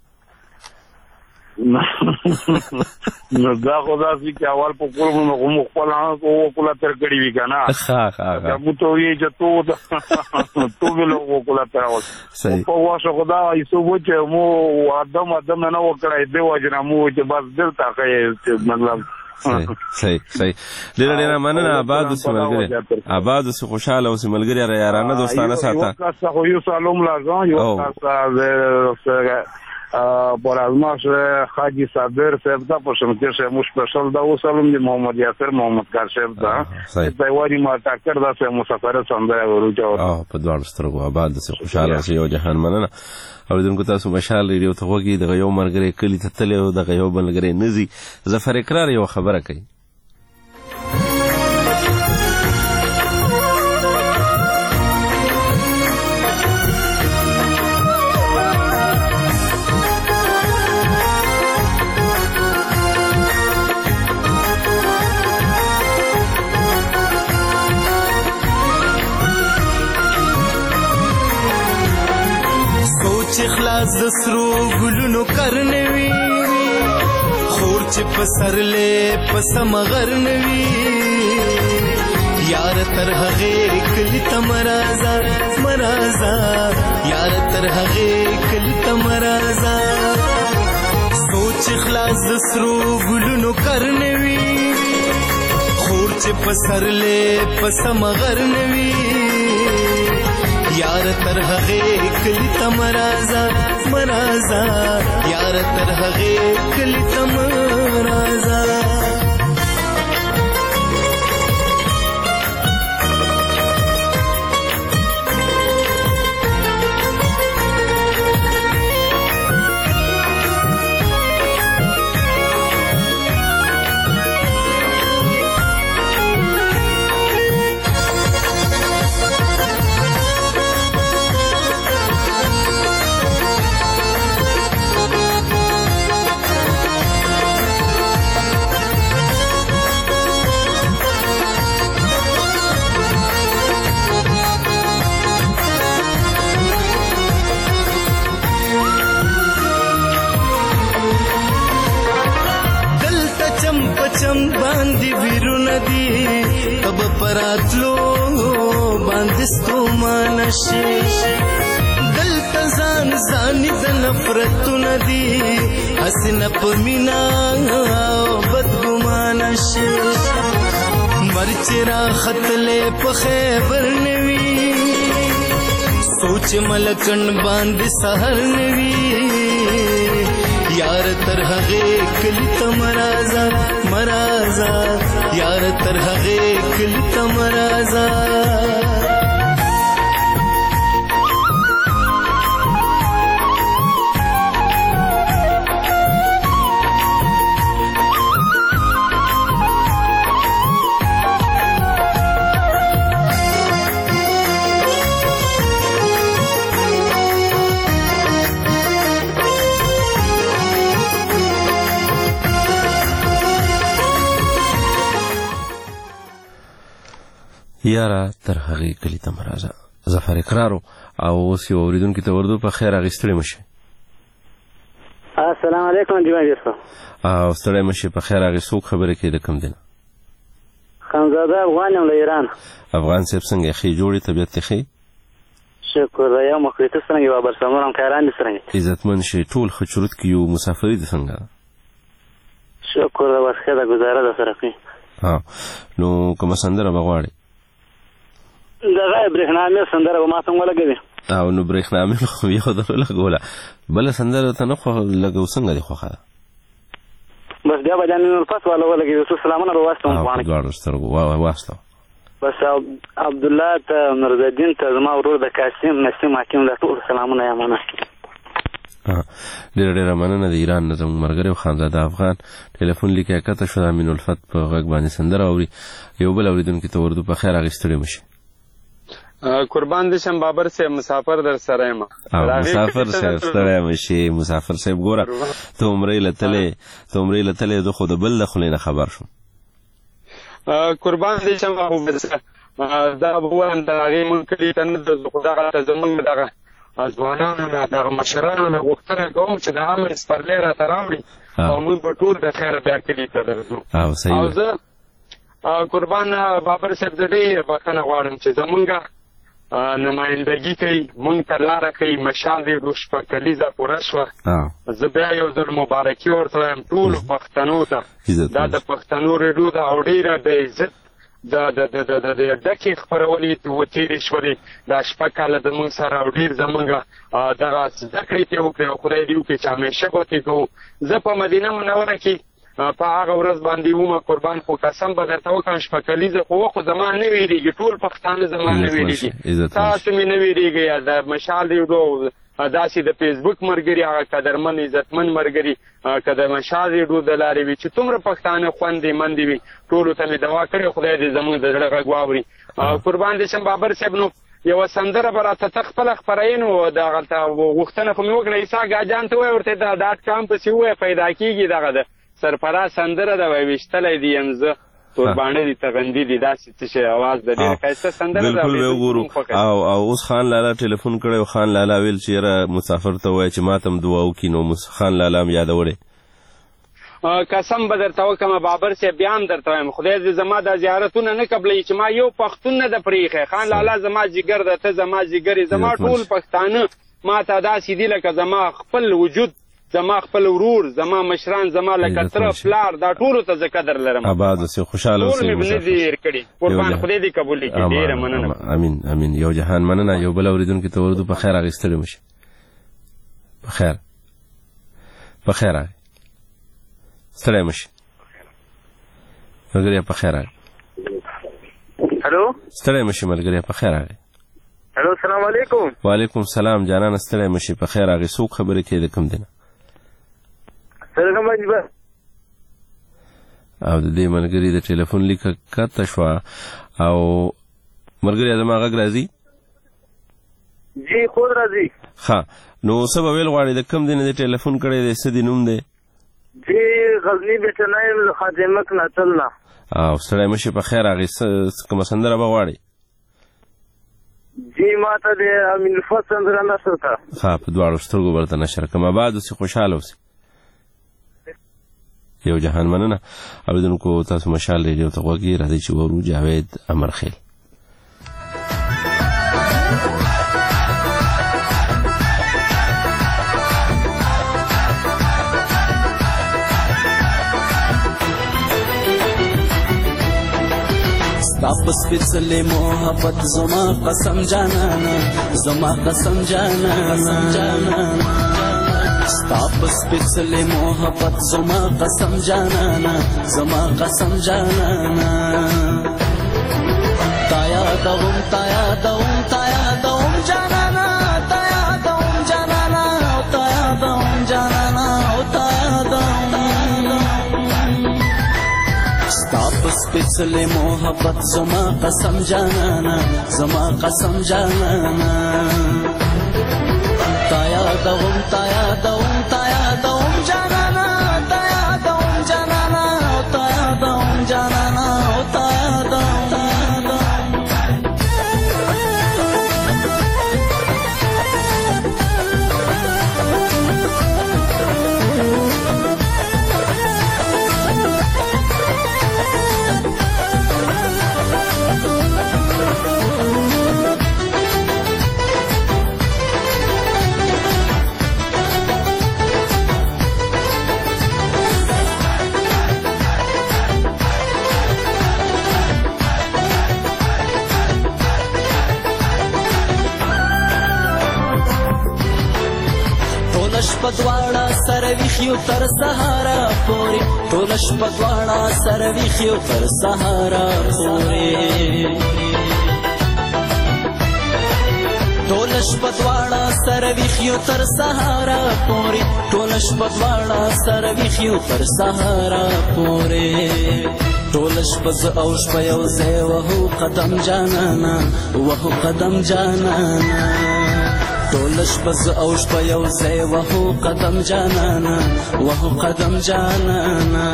نو دا خو دا چې اول په کور نو کوم خپل او کولا تر کړی وی کنه ها مو ته وی چې تو ویلو کولا تر اول په واشه خدا ایسو و چې مو ادم نه وکړای دی وجنه مو چې بس دلته کوي مطلب صحیح ډېر مننه آباد اوسې خوشحاله اوسې ملګري را یارانه دوستانه ساته خو یو سلام لازم یو تاسو por azmaș Haji Saber Sevda poșemteș muș special da o salum de Mohamed Yasser Mohamed Karşev da tai wani ma takar da se musafare sandaya ورجو په دوړ سترګو آباد سه خوشاله سه یو جهان مننه اوریدونکو تاسو مشال ریډیو ته وګورئ د یو مرګري کلی ته تل یو د یو بلګري نزي ظفر اقرار یو خبره کوي خلاص د سرو ګلونو کرنوي خور چې پسرلې پسمغر نوي یار تر هغه کلی تمرازا مرازا یار تر هغه کلی تمرازا سوچ خلاص د سرو ګلونو کرنوي خور چې پسرلې پسمغر نوي یار تر هغه کلی تمرازا مرازا یار تر هغه کلی تمرازا پراتلو باندې ستومانه شي دلته ځان ځاني د نفرتونه دي حسنه په مینا بدګمانه شي مرچ را خطلې په خیبر نوي سوچ ملکن باندې سحر نوي یار تر هغه کلی تمرازا مرازا یار تر هغه کلی تمرازا یاره تر هغې کلي ته مه راځه ظفر اقرارو او اوس یو اورېدونکي ته وردو په خیر هغې ستړی مه شي السلام علیکم جمعه ډېر ښه او ستړی مه شي په خیر هغې څوک خبرې کوي د کوم دی نه خانزاده افغان یم له ایران افغان صاحب څنګه ښې جوړې طبیعت دې ښه شکر د یو مخکې ته څرنګه یو برسمور همکاران دې څرنګه عزتمن شي ټول ښه چورت کې یو مسافري دې څنګه شکر د بس ښه ده ګزاره ده سره کوي نو کومه سندره به غواړې دغه برېښنامېل سندره به ما ته هم ولګوې او نو برېښنامېل خو یو درو لګوله بله سندره ته نه لګو څنګه دې خوښه ده بس بیا به جانین الفت والا ولګوې څو سلامونه به واستوم په دواړو سترګو واستو بس عبدالله ته نورزالدین ته زما ورور د قاسم نسیم حکیم دا ټول سلامونه یم منه ډېره ډېره مننه د ایران نه زموږ ملګری خانزاده افغان ټلیفون لیکه کته شو د امین الفت په غږ باندې سندره اوري یو بل اورېدونکي ته وردو په خیر هغې ستړي مه شي قربان دې شم بابر صاحب مسافر در سره یم مسافر صاحب ستړی مه شي مسافر صاحب ګوره ته عمرې له تلې زه خو د بل د خولې نه خبر شوم قربان دې شم دا به ووایم د هغې مونږ کلي ته نه ځو خو دغلته زمونږ دغه ځوانانو نه دغه مشرانو نه غوښتنه کوم چې د عامه سپرلی راته راوړي او موږ به ټول د خیره بیا کلي ته درځو او زه قربان بابر صاحب زه ډېر بخښنه غواړم چې زمونږ نمایندګي کوي مونږ ته لاره کوي مشال دې شپه کلیزه پوره شوه زه بیا یو ځل مبارکي ورته وایم ټولو پښتنو ته دا د پښتنو ریډیو ده او ډېره د عزت د ډکې خپرونې تېرې شولې دا شپه کاله زمونږ سره او ډېر زمونږ دغه زده کړې ترې وکړې او خدای دې وکړي چې همیشه به ترې کوو زه په مدینه منوره کې په هغه ورځ باندې ومه قربان خو قسم به درته وکړم شپه کلیزه خو خو زما نه وېرېږي ټول پښتانه زما نه وېرېږي تاسو مې نه وېرېږئ د مشال ریډیو داسې د فیسبوک ملګري هغه قدرمن عزتمن ملګري که د مشال ریډیو د لارې وي چې څومره پښتانه خوندې مندې وي ټولو ته مې دعا کړې خدای دې زموږ د زړه غږ واوري قربان دې شم بابر صاحب نو یوه سندره به راته ته خپله خپروې نو دغلته غوښتنه خو مې وکړه عیسی ګاجان ته ووایه ورته د ډاټ کام پسې ووایه پیدا کېږي دغه د سرفراز سندره ده ویشتلی دي یم زه قربانه دي تغندي دي داسې څه شی اواز د ډېره ښایسته سندره ده بلکل به وګورو او اوس خان لالا ټلیفون کړی او خان لالا ویل چې یاره مسافر ته ووایه چې ما ته هم دعا وکړي نو خان لالا هم یادوړی قسم به درته وکړمه بابر صاحب بیا هم درته وایم خدای دې زما دا زیارتونه نه قبلوي چې ما یو پښتون نه ده پرېښی خان لالا زما جګر ده ته زما جګر یې زما ټول پښتانه ما ته داسې دي لکه زما خپل وجود زما خپل ورور زما مشران زما لکه تره پلار دا ټولو ته زه قدر لرم اباد اوسې خوشحاله اوسې ټول مې نه دي هېر کړي قربان خدای دې قبول کړي ډېره مننه امین امین یو جهان مننه یو بل اورېدونکي ته وردو په خیر هغې ستړي مه شي په خیر هغې ستړی مه شي ملګريه په خیر هغې هلو ستړی مه شي ملګريه په خیر هغې هلو السلام علیکم وعلیکم السلام جانانه ستړی مه شي په خیر هغې څوک خبرې کوي د کوم دی نه او د دې ملګري د ټلیفون لیکه کته شوه او ملګري زما غږ راځي جی خود راځي ښه نو څه به ویل غواړې د کوم دی نه دې ټلیفون کړی دی څه دې نوم دی جی غزني بیٹنه یم له خادمک ناتل نه او ستړی مه شي په خیر هغې کومه سندره به غواړې جی ما ته د امین الفت سندره نشر کړه ښه په دواړو سترګو به درته نشر کړم اباد اوسې خوشحاله اوسې یو جهان مننه. اوریدونکو تاسو مشال ریډیو ته غوږی راځي چې ورو جاوید امرخیل. واپس پچھلے محبت زما قسم جانانا زما قسم جانانا واپس پچھلے محبت زما قسم جانانا زما قسم جانانا تایا دوم تایا دوم تایا دوم جانانا تایا دوم جانانا تایا دوم جانانا تایا دوم واپس پچھلے محبت زما قسم جانانا زما قسم جانانا تایا دوم تایا دوم تایا دوم جانانا تایا دوم جانانا تایا دوم جانانا تایا دوم پدواړه سره ویخیو تر سهارا پورې ټولش پدواړه سره ویخیو تر سهارا پورې ټولش پدواړه سره ویخیو تر سهارا پورې ټولش پدواړه سره ویخیو تر سهارا پورې ټولش پز او شپه یو ځای وهو قدم جانانا وهو قدم جانانا ټولش پز او شپه یو ځای وهو قدم جانانا وهو قدم جانانا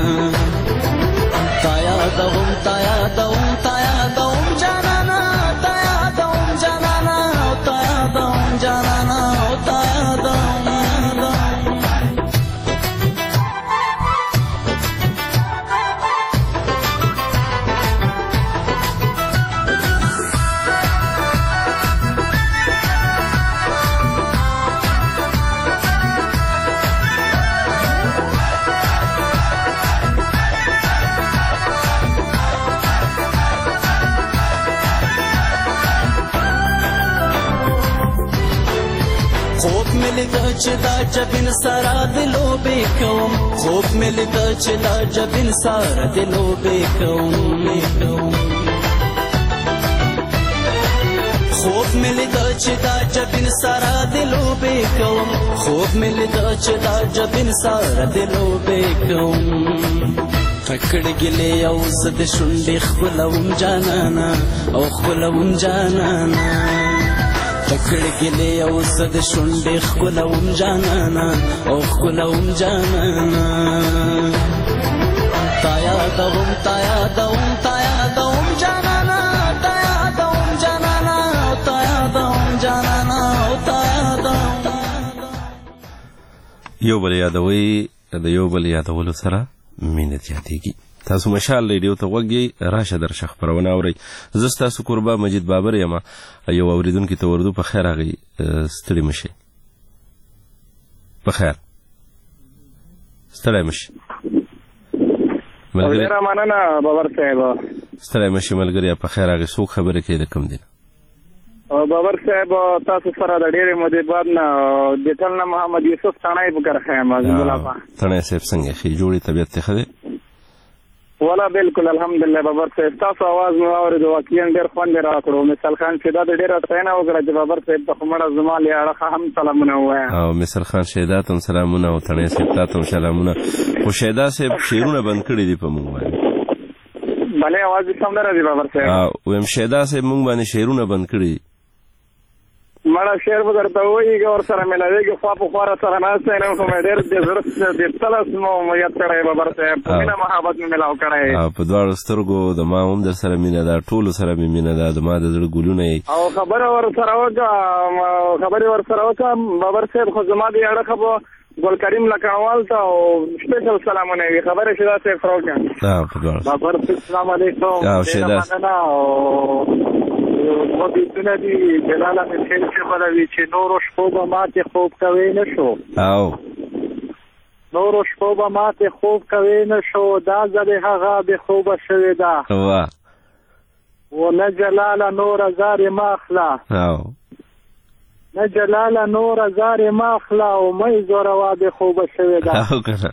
تایا دوم تایا دوم تایا دوم جانانا تایا دوم جانانا تایا دوم جانانا تایا دوم چې دا جبین سارا د لوبې کوم خوب مې لیده چې دا جبین سارا د لوبې کوم خوب مې لیده چې دا جبین سارا د لوبې کوم خوب مې لیده چې دا جبین سارا د لوبې کوم ککړ ګلې او زه د شونډې ښکلوم جانانا او ښکلوم جانانا ککړ ګلې او زه د شونډې ښکلوم جانانا او ښکلوم جانانا تایا دوم تایا دوم تایا دوم جانانا تایا دوم جانانا تایا دوم جانانا تایا دوم یو بل یادوي د یو بل یادولو سره مینه زیاتېږي. تاسو مشال ریډیو ته غوږی راشه درشه خبرونه اورئ. زه ستاسو کوربه مجید بابر یم. یو اوریدونکي ته وردو په خیر راغی ستړي مشئ په خیر ستړی مشئ ملګری مننه بابر صاحب ستړی مشئ ملګری په خیر راغی. څوک خبرې کوي د کوم دین بابر صاحب تاسو سره د ډېرې مودې بعد نه د ټلنه محمد یوسف تڼی په کار خیم تڼی صاحب څنګه ښې جوړې طبیعت ته ښه دی والا بالکل الحمدلله بابر صاحب تاسو आवाज مو اورید واقعا ډېر خوند راکړو. مثال خان شهدا د ډېر ستاینه وکړه چې بابر صاحب ته خمړه زما له اړه هم سلامونه وایم او مثال خان شهدا ته سلامونه او تڼی صاحب ته سلامونه. خو شهدا صاحب شیرونه بند کړی دي په موږ باندې بلې आवाज سم نه راځي بابر صاحب ویم شهدا صاحب موږ باندې شیرونه بند کړی مړه شعر به درته وایي ورسره ملاوېږي خوا په خوا سره ناست یم خو مې ډېر د زړه د تلس مو یاد کړی بابر صاحب په مینه محبت مې ملاو کړی په دواړو سترګو د ما هم در سره مینه ده ټولو سره مې مینه ده د ما د زړه ګلونه یې او خبرې ورسره وکړه بابر صاحب خو زما د اړه خو ګل کریم لکړوال ته او سپیشل سلامونه وي خبره شدا ته پروګرام بابر السلام علیکم او مبیتونه دي جلاله مې څه بلوي چې نورو شپو به ماته خوب کوي نشو او نورو شپو به ماته خوب کوي نشو دا ځلې هغه به خوب شوي دا واه و نه جلاله نور زار ماخلا او نه جلاله نور زار ماخلا او مې زوروا به خوب شوي دا او کنه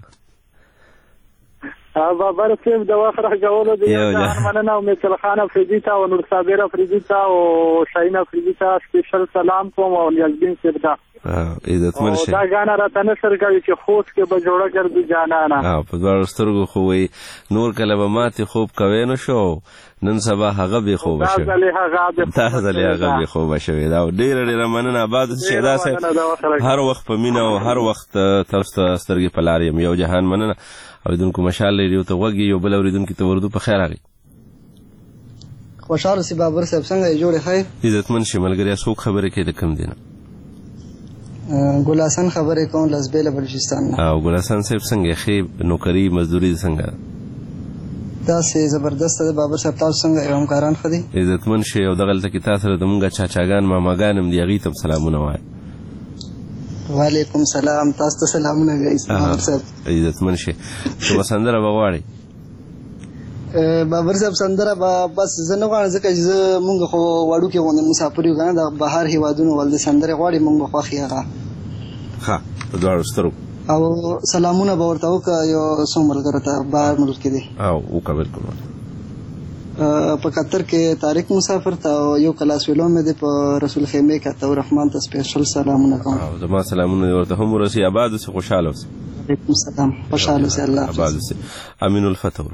بابر صاحب د وخت راغولو دی مننه او مثل خان افریدی ته او نور صابر افریدی ته او شاهین افریدی ته سپیشل سلام کوم او یزدین صاحب ته عزت منشه دا غانا راته نشر کوي چې خوش کې به جوړه ګرځي جانانا په دوه سترګو خو وي نور کله به ماته خوب کوي نو شو نن سبا هغه به خوب شي دا ځلې هغه به خوب شي دا ډېر مننه آباد شه دا هر وخت په مینا او هر وخت تاسو سترګې په لار یم یو جهان مننه اوریدونکو مشال ریډیو ته وګي یو بل اوریدونکو ته وردو په خیر راغی خوشاله سی بابر صاحب څنګه جوړه خیر عزت من شملګری څوک خبره کې د کم دینه ګلاسن خبره کوم لزبیل بلوچستان او ګلاسن صاحب څنګه خې نوکری مزدوري څنګه دا سه زبردست ده بابر صاحب تاسو څنګه همکاران خدي عزت من شه او دغه تل کې تاسو د مونږه چاچاګان ماماګانم دی غي تم سلامونه وای وعلیکم سلام تاسو ته سلامونه غواړم بابر صاحب عزت من شه تو سندره بغواړي بابر صاحب سندره بس زنه غواړم ځکه چې مونږ خو وړو کې ونه مسافر یو غواړم د بهر هیوادونو ول سندره غواړي مونږ خو خيغه ها په دوه سترو او سلامونه به ورته وکړه یو څومره ګرته بهر ملک کې دي او وکړه بالکل په قطر کې طارق مسافر ته یو کلاس ویلو مې د رسول خیمه کې ته رحمان ته سپیشل سلامونه کوم او زما سلامونه ورته هم ورسي آباد سه خوشاله اوسه وعلیکم السلام خوشاله اوسه الله آباد سه امین الفتح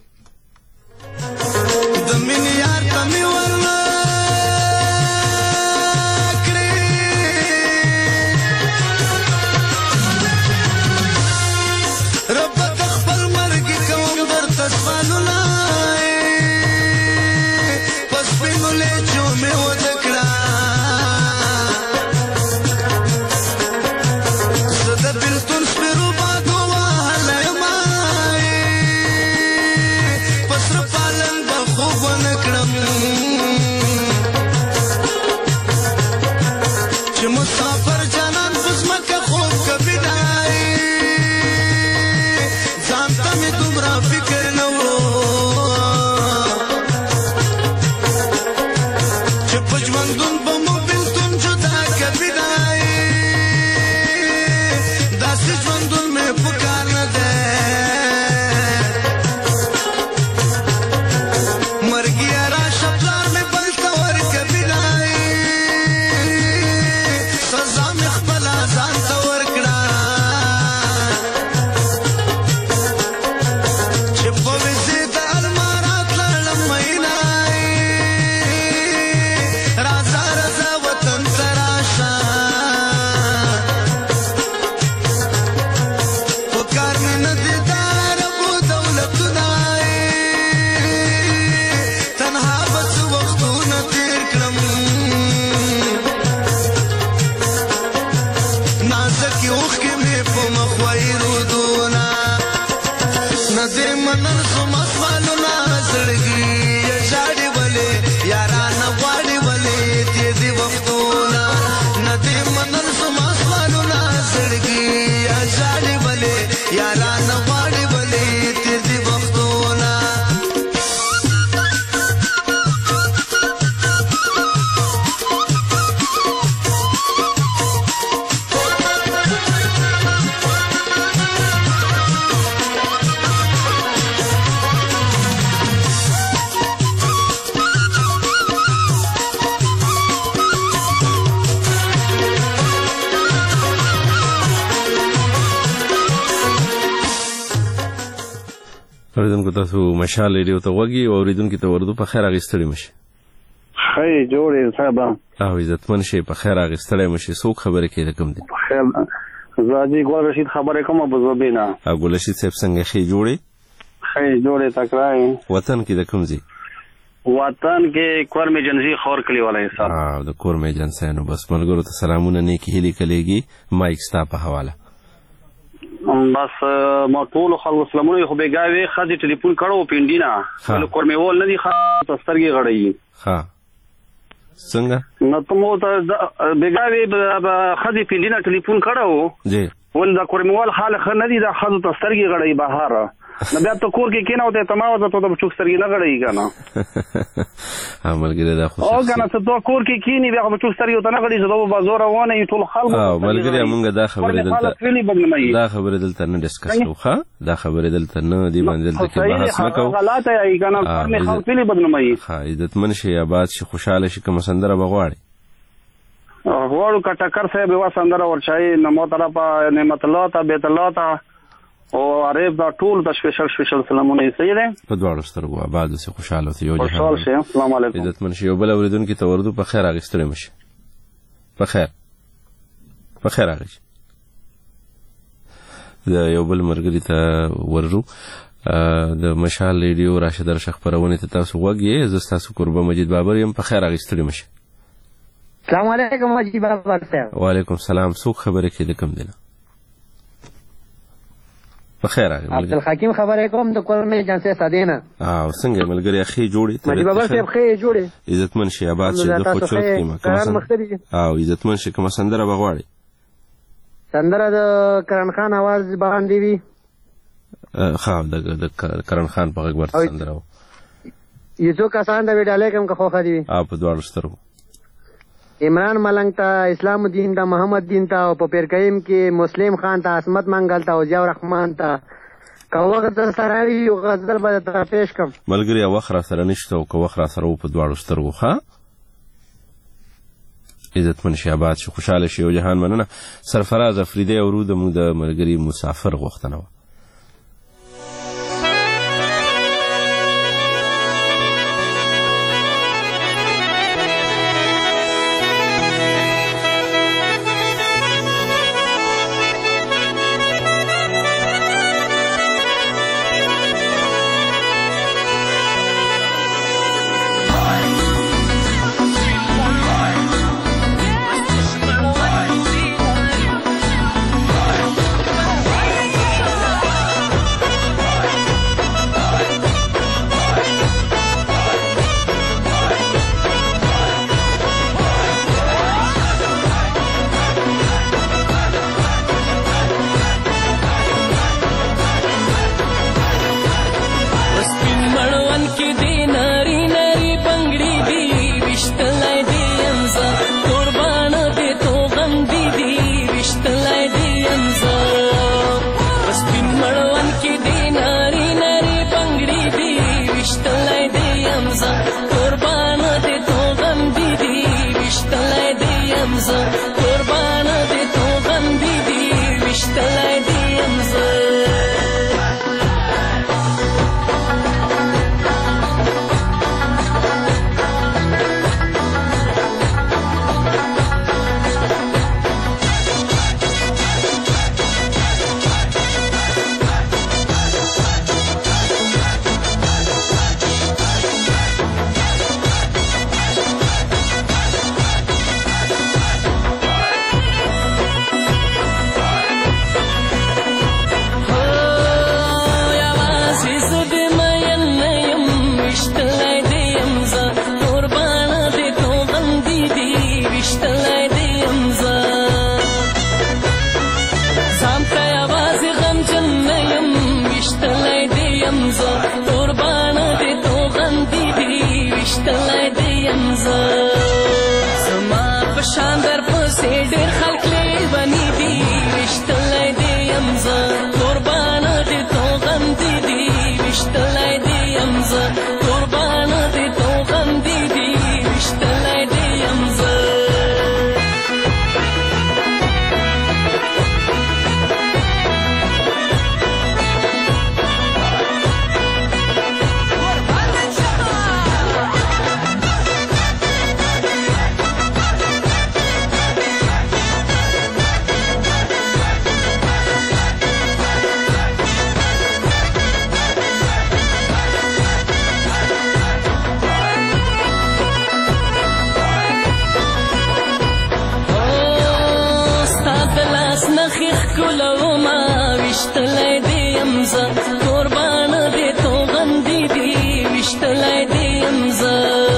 اوریدونکو تاسو مشال ریډیو ته وګي او اوریدونکو ته وردو په خیر اغستړی مشي خی جوړې صاحب او عزتمن شي په خیر اغستړی مشي څوک خبره کوي کوم دي خیر زاجي ګل رشید خبره کوم ابو زبینا او ګل رشید صاحب څنګه خی جوړې جوړې تکرای وطن کې د کوم ځای وطن کې کورمې جنزي خور کلی ولای صاحب د کورمې جنسانو بس ملګرو ته سلامونه نیکی هلي کلیږي مایک ستا په حواله بس ما ټول خلک سلامونه خو بیګاوي خځې ټلیفون کړو پینډینا نو کورمیول نه دي سترګې غړي ها څنګه نو ته مو ته بیګاوي خځې پینډینا ټلیفون کړو جی ول دا کورمیول حال خ نه دي دا خځو سترګې غړي بهر نو بیا ته کور کې کیناو ته تماو ته ته چوک سترګې نه غړي کنه ملګری دا خو او کنه ته کور کې کینی بیا په چوک سترګې ته نه غړي زه به زور ونه ټول خلک ملګری مونږ دا خبره دلته نه ډسکس کوو ها دا خبره دلته نه دی باندې دلته کې بحث نه کوو غلطه ای کنه فرمه خلک ویلي بدنمایي ها عزتمن شي آباد شي خوشاله شي کوم سندره بغواړي غواړو کټکر صاحب وا سندره ورچای نمو طرفه نعمت الله ته بیت الله ته او عرب دا ټول د سپیشل سلامونه یې سي ده په دواړو سترګو آباد سي خوشاله اوسئ یو جهان السلام علیکم عزتمن شي یو بل اوریدونکو ته وردو په خیر اغستړي مشه په خیر اغش دا یو بل مرګري ته وررو د مشال ریډیو راشد درشخ پرونه ته تاسو وګي ز تاسو قربه مجید بابر يم په خیر اغستړي مشه السلام علیکم مجید بابر صاحب وعلیکم السلام څوک خبره کې د کوم دینه بخیر عبدالحکیم خبرې کوم د کورنۍ جنسه سادینه څنګه ملګری اخی جوړي مجید بابر صاحب خې جوړي عزتمن شي آباد شي د خوشرت کیما او عزتمن شي کوم سندره بغواړي سندره د کرن خان आवाज باندې وی خا د کرن خان په غږ ورته سندره یو څو کسان د ویډیو کوم که خو خدي په دواړو سترګو عمران ملنګ ته اسلام الدین ته محمد دین ته او په پیرکیم کې مسلم خان ته عصمت منګل ته او ضیاء الرحمن ته که وخت سره یو غزل به ته پیش کوم ملګری وخت را سره نشته او که وخت را سره په دواړو سترګو ښه عزتمن شي آباد شي خوشاله شي او جهان مننه سرفراز افریدی اورو د موږ د ملګری مسافر غوښتنه وه ټولو ما وشتلای دی امزه قربان دې تو غندې دی وشتلای دی امزه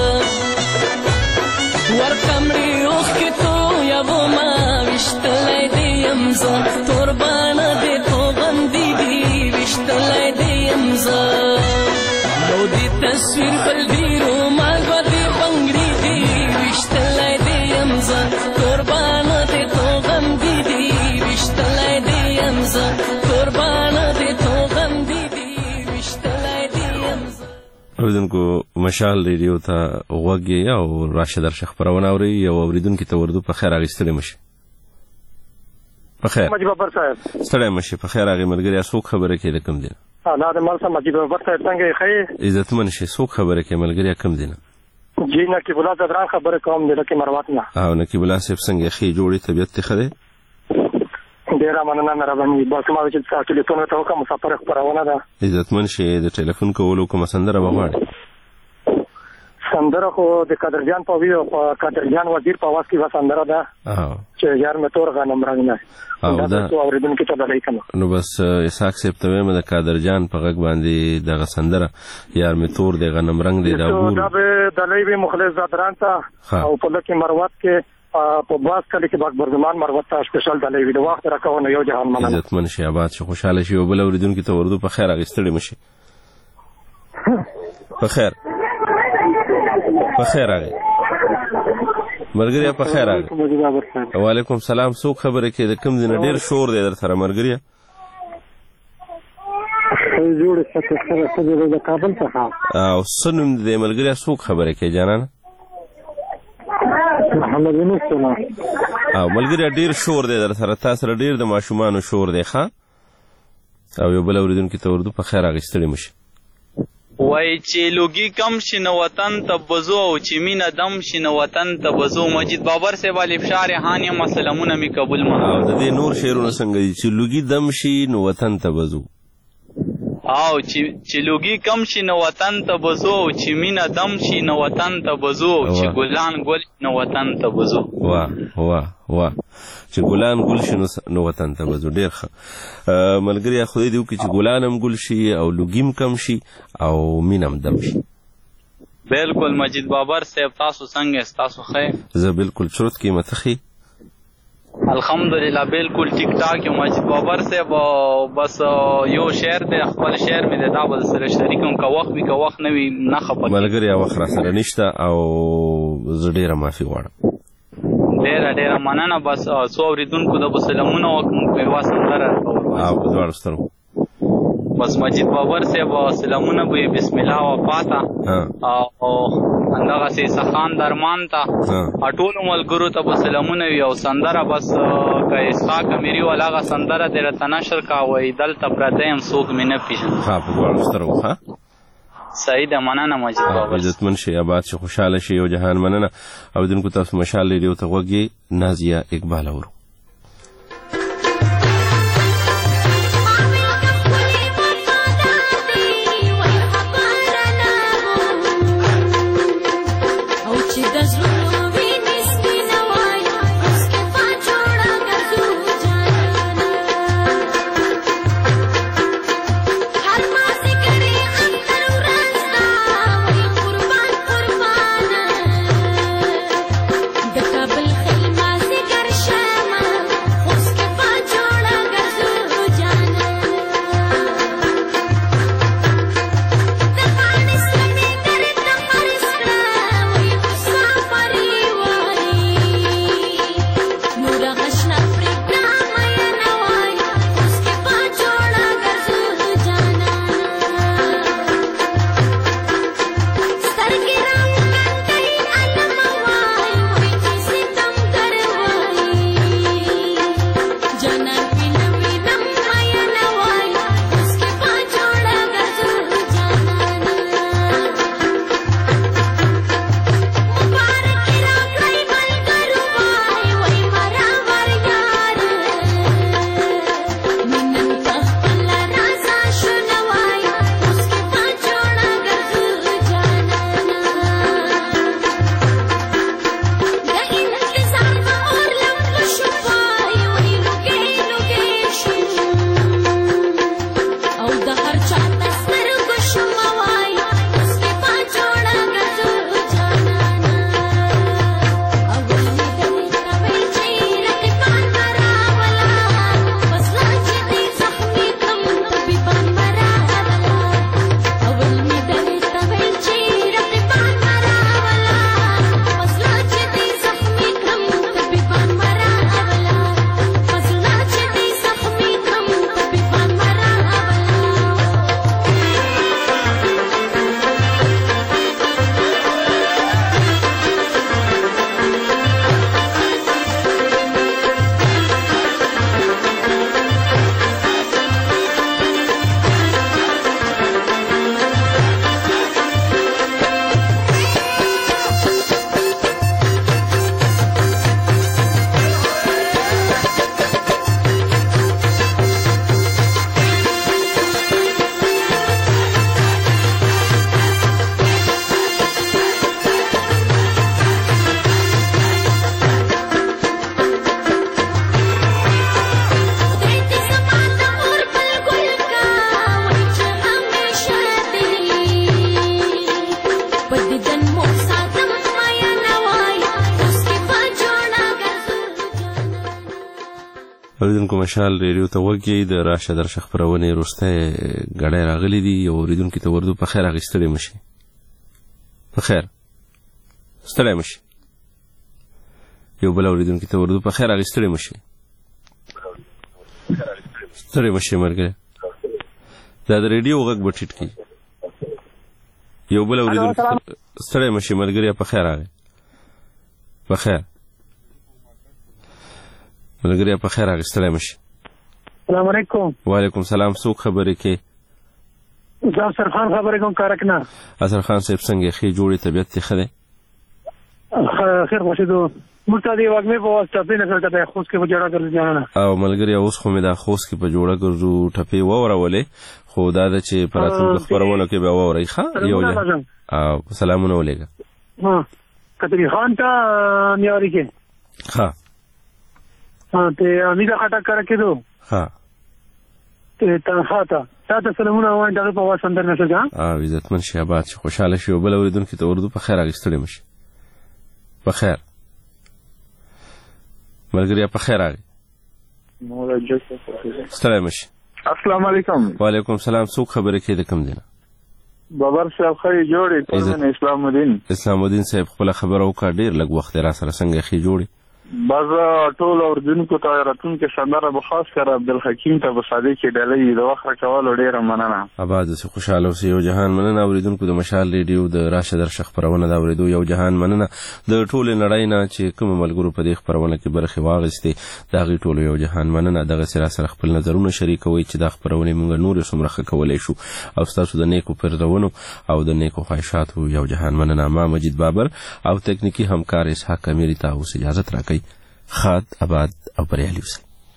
ورکمړي اوخ کې تو یو ما وشتلای دی امزه قربان دې تو غندې دی وشتلای دی امزه نو دې تصویر بل دی رو ما غدي بنگړي دی وشتلای دی امزه قربان دې تو غندې دی وشتلای دی امزه قربان دې تو غندې دی وشتلای دی امزه اوریدونکو مشال ریډیو ته غوږی او راشد ارشد خبرونه اوري او اوریدونکو ته وردو په خیر اغستلې مشي په خیر مجيب بابر صاحب ستړی مشي په خیر اغه ملګری څوک خبره کې د کم دي الله دې مال سم مجيب بابر صاحب څنګه ښه عزتمن شي څوک خبره کې ملګری کم دي جی نقیب الله زدران خبره کوم د لکه مروات نه او نقیب الله صاحب څنګه ښه جوړی طبيعت ته خره ډیر مننه مهرباني بس ما چې تاسو ټلیفون ته وکم مسافر خبرونه ده عزتمن شي د ټلیفون کولو کوم سندره وغواړي سندره خو د قادرجان په ویو په قادرجان وزیر په واس کې سندره ده چې یار مې تور غنم رنگ نه دا څو اوریدونکو ته دلای کنه نو بس اسحاق صاحب ته مې د قادرجان په غږ باندې دغه سندره یار مې تور د غنم رنگ دی دا ګور دا به دلای به مخلص زادران ته او په لکه مروت کې په باز کلی کې باغ برزمان مروت ته سپیشل دلای وی د وخت راکونه یو جهان مننه عزتمن شي آباد شي خوشاله شي او بل اوریدونکو ته وردو په خیر اغستړي مشي په خیر په خیر راغی مرګریا په خیر راغی وعلیکم سلام څوک خبره کې د کم دینه ډیر شور دی در سره مرګریا جوړ څه د کابل څخه او سنم د مرګریا څوک خبره کې جانانه محمد یونس او ملګری ډیر شور دی در سره تاسو ډیر د ماشومان شور دی ښا او یو بل اوریدونکو ته وردو په خیر اغستړي مشي وای چې لوګي کم شنه وطن ته بزو او چې مینه دم شنه وطن ته بزو مجید بابر سے والی افشار هاني مسلمون می قبول ما او د دې نور شعرونه څنګه چې لوګي دم شي نو وطن ته بزو او چې لوګي کم شنه وطن ته بزو چې مینه دم شي نو وطن ته بزو چې ګلان ګل نو وطن ته بزو واه چې ګلان ګل شي نو وطن ته بزو ډیر ښه ملګری خدای دې وکړي چې ګلانم ګل شي او لوګیم کم شي او مینم دم شي بالکل مجید بابر صاحب تاسو څنګه تاسو ښه زه بالکل چرت کې متخي الحمدلله بالکل ټیک ټاک یو مجید بابر صاحب بس یو شعر دی خپل شعر مې دا بل سره شریکوم کا وخت وی کا وخت نه وی نه خپه ملګری وخت را سره نشته او زه ډیره معافي غواړم ډیره مننه بس څو اوریدونکو د سلامونه وکم په واسطه او دوړ سترو بس مجید بابر صاحب سلامونه به بسم الله وفاتا او اندغه سي سخان درمان تا اټول ملګرو ته سلامونه یو سندره بس که اسحاق اميري ولاغه سندره درته نشر کا وای دلته پردیم سوق مې نه پیژن ها په دوړ سترو ها سعید مننه مجید بابر عزتمن شي آباد شي خوشاله شي او جهان مننه او دونکو تاسو مشال ریډیو ته وګي نازیه اقبال اورو د کابل خلما سي ګر شمه اوریدونکو مشال ریډیو ته وګورئ د راشه درشه خپرونې وروسته غړی راغلی دی. یو اوریدونکي ته وردو په خیر اخیستلی مشي. په خیر ستړی مشي. یو بل اوریدونکي ته وردو په خیر اخیستلی مشي. ستړی مشي ملګری. دا د ریډیو غږ به ټیټ کړي. یو بل اوریدونکي ستړی مشي ملګری. په خیر راغی. په خیر ملګری. په خیر اخیستلی مشي. السلام علیکم. وعلیکم سلام. څوک خبرې کې؟ زه اثر خان خبرې کوم کارکنه. اثر خان صاحب څنګه ښې جوړې طبیعت دې ښه دی؟ خیر خوشېدو. موږ ته د وږمې په واسطه ټپې نه کړه ته خوست کې په جوړه ګرځو جانانه. او ملګری اوس خو مې دا خوست کې په جوړه ګرځو ټپې واورولې، خو دا ده چې په راتلونکو خپرونو کې به واورئ. ښه یو او سلامونه ولېږه قطري خان ته نیاري کې. ښه ته امیده خټک کړه کېدو. ښه ته تنخوا ته تاسو سلامونه وایم دغه په واسطه اندر نشو ځه. عزتمن شي آباد شي خوشاله شي. بل اوریدونکي ته اردو په خیر اخیستلی مشي. په خیر ملګری. په خیر راغی. ستړی مشي. السلام علیکم. وعلیکم سلام. څوک خبرې کې د کوم دی نه؟ بابر صاحب خی جوړې ټولنه اسلام الدین. اسلام الدین صاحب خپل خبره وکړه. ډیر لږ وخت را سره څنګه خې جوړې؟ باز ټول اوردونکو ته راتلونکي سندره به خاص کر عبدالحکیم ته به صادق ډالۍ د وخت کولو ډیره مننه. آباد سه خوشاله اوسئ. یو جهان مننه اوریدونکو د مشال ریډیو د راشه درشه خپرونه دا اوریدو. یو جهان مننه د ټول نړۍ نه چې کوم ملګرو په دې خپرونه کې برخه واغستې. دا غي ټول یو جهان مننه. دغه سره خپل نظرونه شریکوي چې دا خپرونه موږ نور سمره کولای شو. او تاسو د نیکو پرځونو او د نیکو خواهشاتو یو جهان مننه. ما مجید بابر او تکنیکی همکار اسحاق امیری ته اوس اجازه راکړئ. خاد آباد او بریالي اوسئ.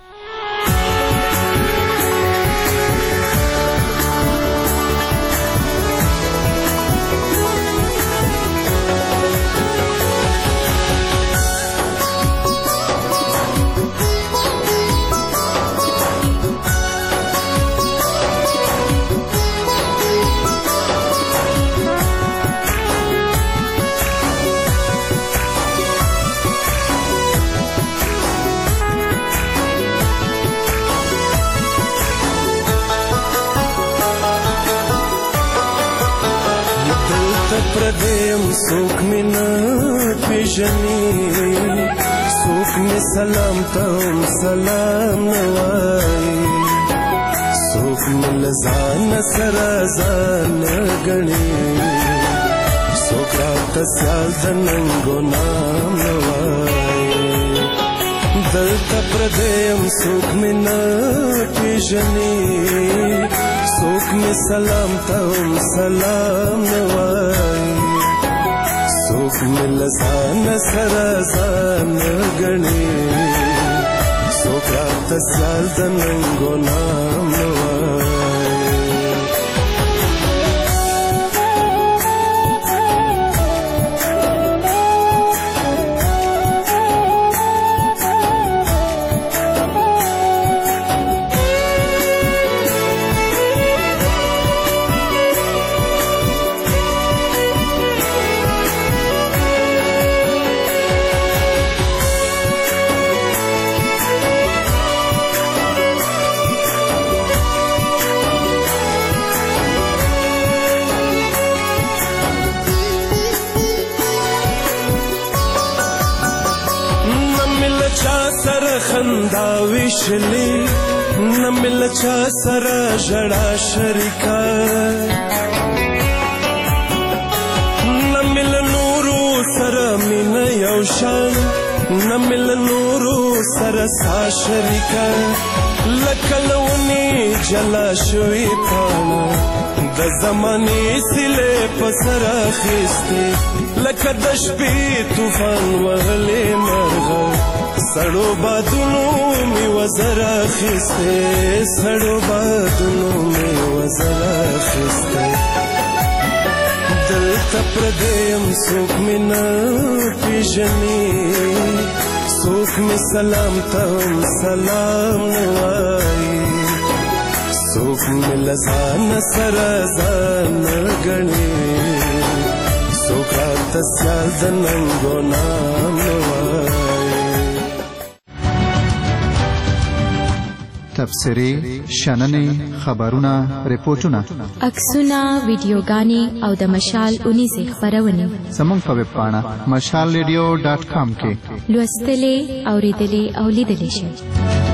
سوک می نه پیژني، سوک می سلام ته سلام نه وایي، سوک می له ځان سره ځان ګڼي، سوک راته سیال د ننګو نام نه وایي. دلته پردی یم سوک می نه پیژني، سوک می سلام ته سلام نه وایي، سوک مل ځان سره ځان ګڼي، سوک راته سیال د ننګو نام نه وایي. خندا وشلی نمل چا سره جڑا شریکا، نمل نورو سره مین یوشان، نمل نورو سره سا شریکا، لکلونی جلا شوی پانا د زمانی سله پسر خسته، لکه د شپې طوفان وهلې مرغه، سړو بادونو می وزر خسته، سړو بادونو می وزر خسته. دلته پردیم سوک می نه پیژني، سوک می سلام ته سلام نه وایي، سوک می له ځان سره ځان ګڼي، سوک راته سیال د ننګو نام نه وایي. تبصرې شننې خبرونه ریپورتونه عکسونه ویډیوګانې او د مشال اونیزې خپرونې زموږ په ویب پاڼه mashalradio.com کې لوستلې اوریدلې او لیدلې شئ.